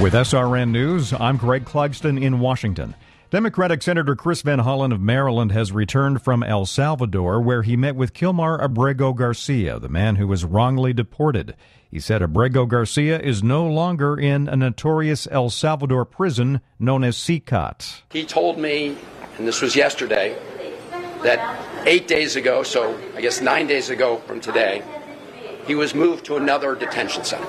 With SRN News, I'm Greg Clugston in Washington. Democratic Senator Chris Van Hollen of Maryland has returned from El Salvador, where he met with Kilmar Abrego Garcia, the man who was wrongly deported. He said Abrego Garcia is no longer in a notorious El Salvador prison known as CICAT. He told me, and this was yesterday, that 8 days ago, so I guess 9 days ago from today, he was moved to another detention center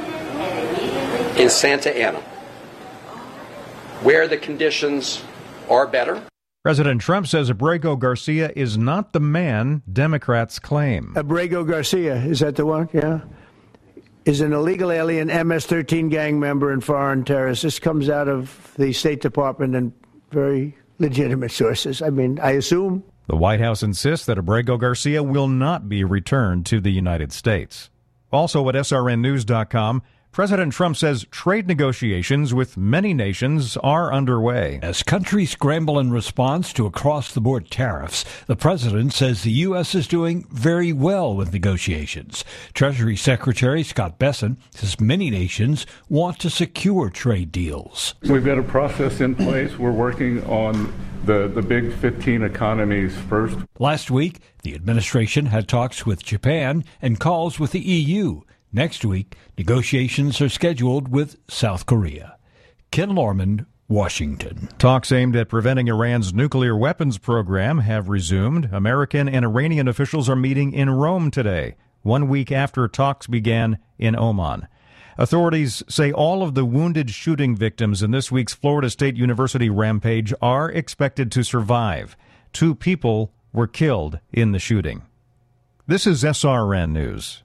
in Santa Ana, where the conditions are better. President Trump says Abrego Garcia is not the man Democrats claim. Abrego Garcia, is that the one? Yeah. Is an illegal alien, MS-13 gang member and foreign terrorist. This comes out of the State Department and very legitimate sources. I mean, I assume. The White House insists that Abrego Garcia will not be returned to the United States. Also at srnnews.com, President Trump says trade negotiations with many nations are underway. As countries scramble in response to across-the-board tariffs, the president says the U.S. is doing very well with negotiations. Treasury Secretary Scott Bessent says many nations want to secure trade deals. We've got a process in place. We're working on the big 15 economies first. Last week, the administration had talks with Japan and calls with the EU. Next week, negotiations are scheduled with South Korea. Ken Lorman, Washington. Talks aimed at preventing Iran's nuclear weapons program have resumed. American and Iranian officials are meeting in Rome today, 1 week after talks began in Oman. Authorities say all of the wounded shooting victims in this week's Florida State University rampage are expected to survive. 2 people were killed in the shooting. This is SRN News.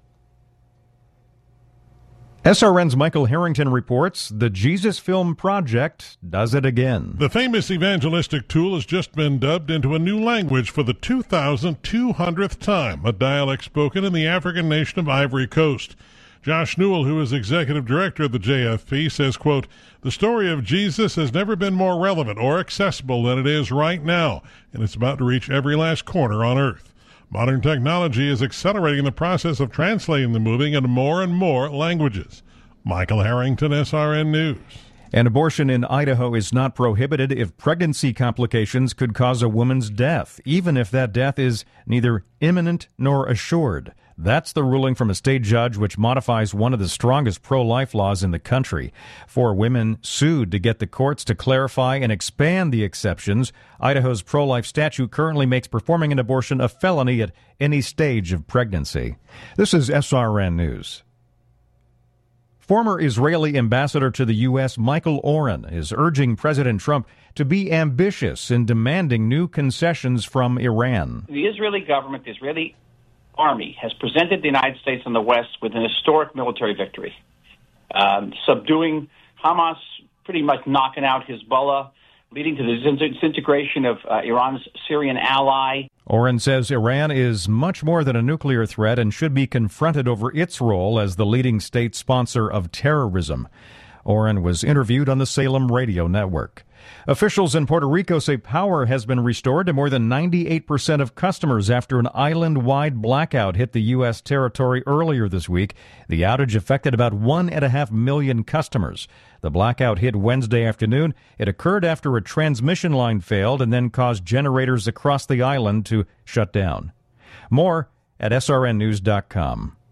SRN's Michael Harrington reports the Jesus Film Project does it again. The famous evangelistic tool has just been dubbed into a new language for the 2,200th time, a dialect spoken in the African nation of Ivory Coast. Josh Newell, who is executive director of the JFP, says, quote, "The story of Jesus has never been more relevant or accessible than it is right now, and it's about to reach every last corner on earth. Modern technology is accelerating the process of translating the movie into more and more languages." Michael Harrington, SRN News. An abortion in Idaho is not prohibited if pregnancy complications could cause a woman's death, even if that death is neither imminent nor assured. That's the ruling from a state judge which modifies one of the strongest pro-life laws in the country. 4 women sued to get the courts to clarify and expand the exceptions. Idaho's pro-life statute currently makes performing an abortion a felony at any stage of pregnancy. This is SRN News. Former Israeli ambassador to the U.S., Michael Oren, is urging President Trump to be ambitious in demanding new concessions from Iran. The Israeli government, the Israeli Army, has presented the United States and the West with an historic military victory, subduing Hamas, pretty much knocking out Hezbollah, leading to the disintegration of Iran's Syrian ally. Oren says Iran is much more than a nuclear threat and should be confronted over its role as the leading state sponsor of terrorism. Oren was interviewed on the Salem Radio Network. Officials in Puerto Rico say power has been restored to more than 98% of customers after an island-wide blackout hit the U.S. territory earlier this week. The outage affected about 1.5 million customers. The blackout hit Wednesday afternoon. It occurred after a transmission line failed and then caused generators across the island to shut down. More at srnnews.com.